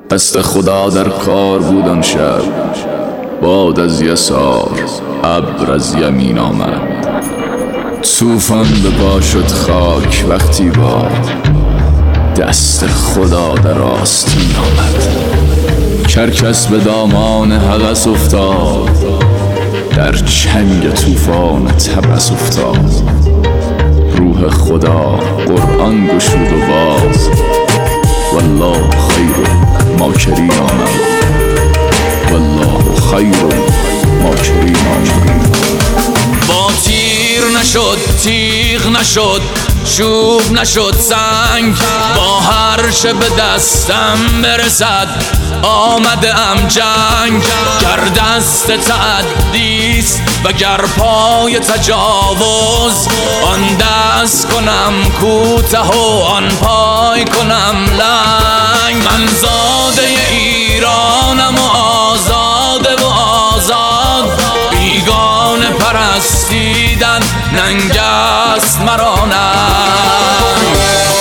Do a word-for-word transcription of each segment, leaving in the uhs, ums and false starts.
دست خدا در کار بود آن شب، باد از یسار، ابر از یمین آمد. طوفان به پا شد خاک وقتی باد، دست خدا در آستین آمد. کرکس به دامان هوس افتاد، در چنگ طوفان طبس افتاد. روح خدا قرآن گشود و باز، والله خیر ماکرین آمد. والله خیر ماکرین آمد. با تیر نشد تیغ نشد، چوب نشد سنگ، با هر چه به دستم برسد آمده ام جنگ. گر دست تعدیست و گر پای تجاوز، آن دست کنم کوته و آن پای کنم لنگ. من زاده ایرانم و آزاده و آزاد، بیگانه پرستیدن ننگ است مرا ننگ.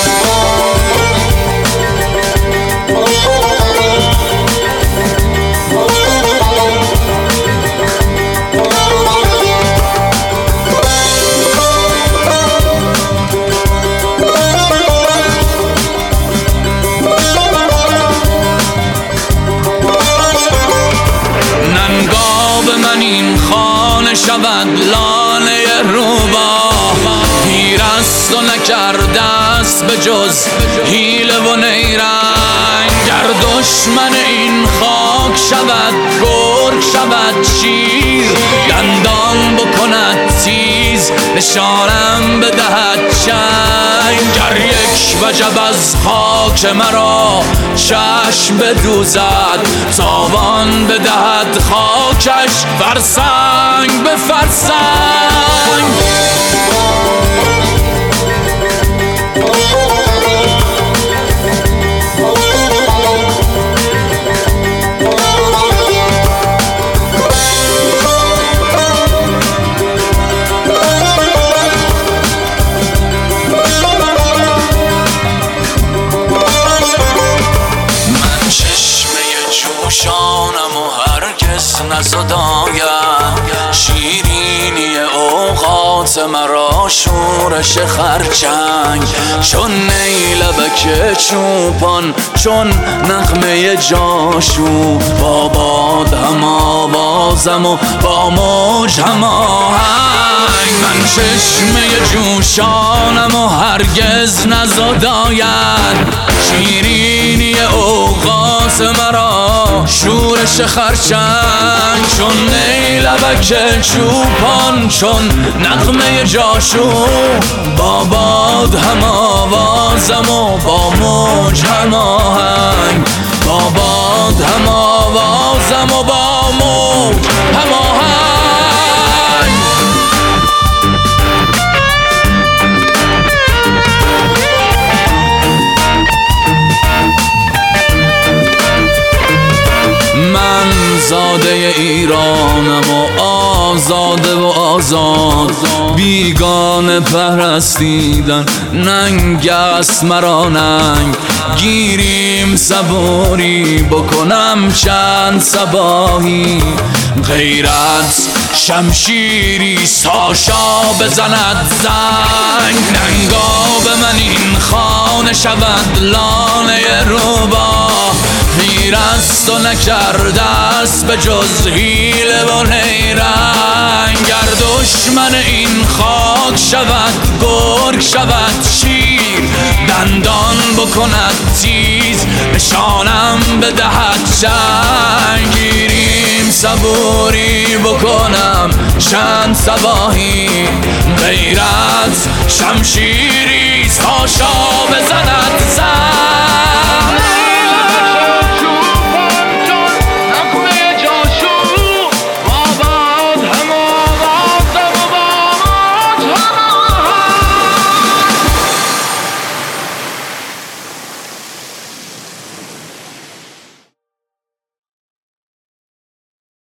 من این خانه شود لانه روباه، پیرست و نکرده است به جز حیله و نیرنگ. گر دشمن این خاک شود گرگ شود شیر، دندان بکند تیز نشانم بدهد چنگ. گر یک وجب از خاک مرا چشم بدوزد، تاوان بدهد خاکش فرسنگ به فرسنگ. جوشانم و هرگز نزدایم، شیرینی اوقات مرا شورش خرچنگ. چون نیلبک چوپان چون نغمه جاشو، با باد هم آوازم و با موج هم آهنگ. من چشمه جوشانم و هرگز نزدایم، شیرینی اوقات مرا شورش خرچنگ. چون نیلبک چوپان چون نغمه جاشو، با باد هم آوازم و با موج هم آهنگ. با باد هم آوازم و با موج هم آهنگ. من زاده ایرانم و آزاده و آزاد، بیگانه پرستیدن ننگ است مرا ننگ. گیریم صبوری بکنم چند صباحی، غیرت شمشیری ساشا بزند زنگ. ننگا به من این خانه شود لانه روباه، پیرست و نکرده است به جز حیله و نیرنگ. گر دشمن این خاک شود گرگ شود شیر، دندان بکند تیز نشانم بدهد چنگ. گیریم صبوری بکنم چند صباحی، غیرت شمشیری ساشا بزند زنگ.